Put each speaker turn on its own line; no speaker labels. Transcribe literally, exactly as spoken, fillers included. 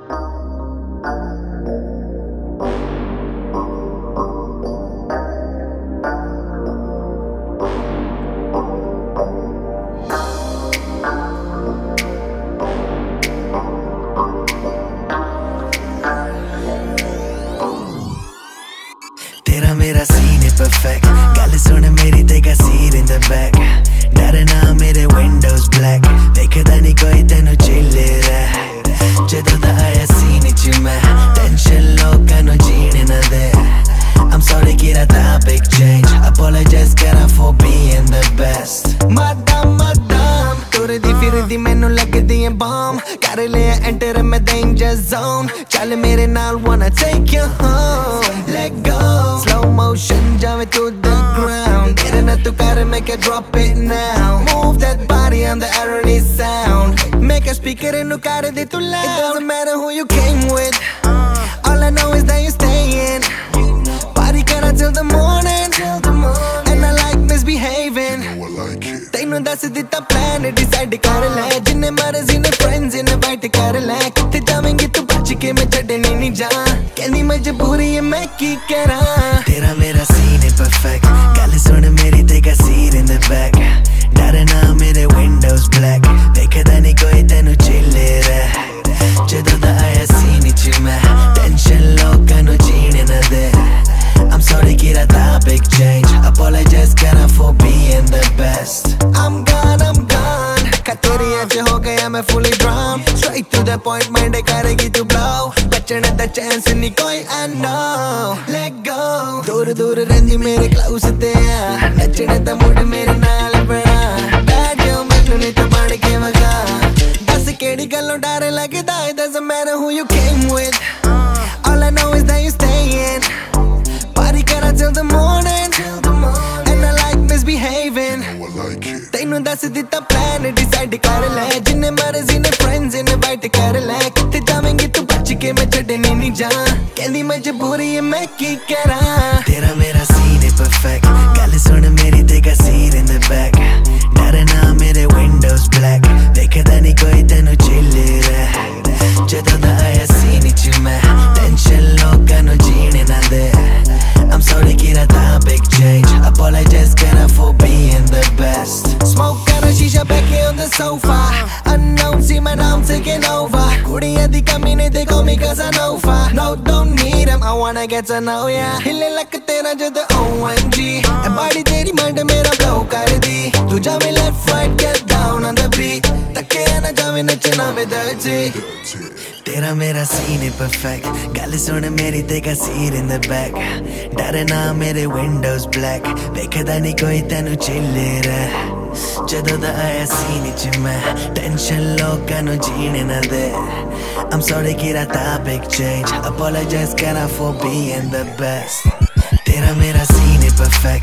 तेरा मेरा सीन है परफेक्ट गल सुन मेरी तेगा सीर इन द बैक डरना मेरे विंडोज ब्लैक देखदा नहीं कोई तेनू चिल्ले रह जदों दा आया सीन च मैं टेंशन लोकां नू जीने ना दे I'm sorry get a topic change apologize kara for being the best madam madam तुरदी फिरदी मैनू लगदी है bomb कर लिया enter मैं danger zone चल मेरे नाल wanna take you home let go slow motion जावे to the ground मेरे ना तू कर make it drop it now move that body on the early sound make a speaker इनू कर दे तू loud it doesn't matter who you came with all I know is that you staying party kara till the morning and I like misbehaving ਤੈਨੂੰ ਦੱਸ ਦਿੱਤਾ plan decide ਕਰ ਲੈ ਜਿੰਨੇ ਮਰਜ਼ੀ ਨੇ friends invite ਕਰ ਲੈ ਕਿੱਥੇ ਜਾਵੇਂਗੀ ਤੂੰ ਬਚ ਕੇ ਮੈਂ ਛੱਡਣੀ ਨਹੀਂ ਜਾ ਕਹਿੰਦੀ ਮਜਬੂਰੀ ਹੈ ਮੈਂ ਕੀ ਕਰਾਂ ਤੇਰਾ ਮੇਰਾ ਸੀਨ ਹੈ perfect ਗੱਲ ਸੁਣ ਮੇਰੀ ਤੇਗਾ ਸੀਰ in the back ਡਰਨਾ ਮੇਰੇ windows black ਦੇਖਦਾ ਨਹੀਂ ਕੋਈ ਤੈਨੂੰ ਚਿੱਲੇ ਰਹਿ ਜਦੋਂ ਦਾ ਆਇਆ ਸੀਨ ਚ ਮੈਂ ਟੈਨਸ਼ਨ ਲੋਕਾਂ ਨੂੰ ਜੀਣੇ ਨਾ ਦੇ I'm sorry get a topic change apologize kara for being the best I'm gone I'm gone kateriya ch ho gaya main fully drawn straight to the point mind karegi tu blow bachne da chance nahi koi I know let go dur dur rendi mere close te aa nachne da mood mere naal bana bad yo mainu nahi to ban ke vaga das kedi gallon dar lagda it doesn't matter who you came with all I know is that you staying party kara till the morning and I like misbehaving ਤੈਨੂੰ ਦੱਸ ਦਿੱਤਾ plan decide ਕਰ ਲੈ ਜਿੰਨੇ ਮਰਜ਼ੀ ਨੇ friends invite ਕਰ ਲੈ ਕਿੱਥੇ ਜਾਵੇਂਗੀ ਤੂੰ ਬਚ ਕੇ ਮੈਂ ਛੱਡਣੀ ਨਹੀਂ ਜਾ ਕਹਿੰਦੀ ਮਜਬੂਰੀ ਹੈ ਮੈਂ ਕੀ ਕਰਾਂ ਤੇਰਾ ਮੇਰਾ ਸੀਨ ਹੈ perfect ਗੱਲ ਸੁਣ ਮੇਰੀ ਤੇਗਾ ਸੀਰ in the back ਡਰਨਾ ਮੇਰੇ windows black ਦੇਖਦਾ ਨਹੀਂ ਕੋਈ ਤੈਨੂੰ ਚਿੱਲੇ ਰਹਿ ਜਦੋਂ ਦਾ ਆਇਆ ਸੀਨ ਚ ਮੈਂ ਟੈਨਸ਼ਨ ਲੋਕਾਂ ਨੂੰ ਜੀਣੇ ਨਾ ਦੇ I'm sorry get a topic change apologize kara for being the best smoke kara shisha back on the sofa unknown see my name taking over kudiyan di kami nahi they call me Casanova no don't need him I wanna get to know ya hille lak tera jad O M G and body teri mind mera blow kar di tu jave left right get down on the beat takke na jave nachna mein darje ਤੇਰਾ ਮੇਰਾ scene ਹੈ perfect ਗੱਲ ਸੁਣ ਮੇਰੀ ਤੇਗਾ ਸੀਰ in the back ਡਰਨਾ ਮੇਰੇ windows black ਵੇਖਦਾ ਨਹੀਂ ਕੋਈ ਤੈਨੂੰ ਚਿੱਲੇ ਰਹਿ ਜਦੋਂ ਦਾ ਆਇਆ ਸੀਨ ਚ ਮੈਂ ਟੈਨਸ਼ਨ ਲੋਕਾਂ ਨੂੰ ਜੀਣੇ ਨਾ ਦੇ I'm sorry get a topic change apologize kara for being the best ਤੇਰਾ ਮੇਰਾ ਸੀਨ ਹੈ perfect